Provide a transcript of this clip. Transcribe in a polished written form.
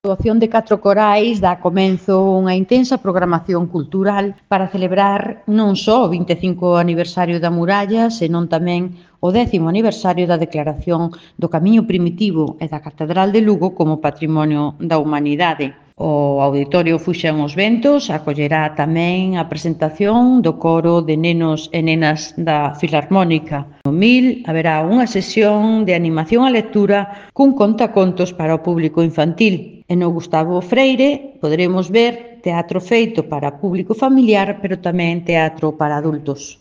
A actuación de 4 corais dá comezo unha intensa programación cultural para celebrar non só o 25 aniversario da muralla, senón tamén o 10º aniversario da declaración do Camiño Primitivo e da Catedral de Lugo como Patrimonio da Humanidade. O Auditorio Fuxan os Ventos acollerá tamén a presentación do coro de nenos e nenas da Filarmónica. No MIL haberá unha sesión de animación á lectura cun contacontos para o público infantil. E no Gustavo Freire poderemos ver teatro feito para público familiar, pero tamén teatro para adultos.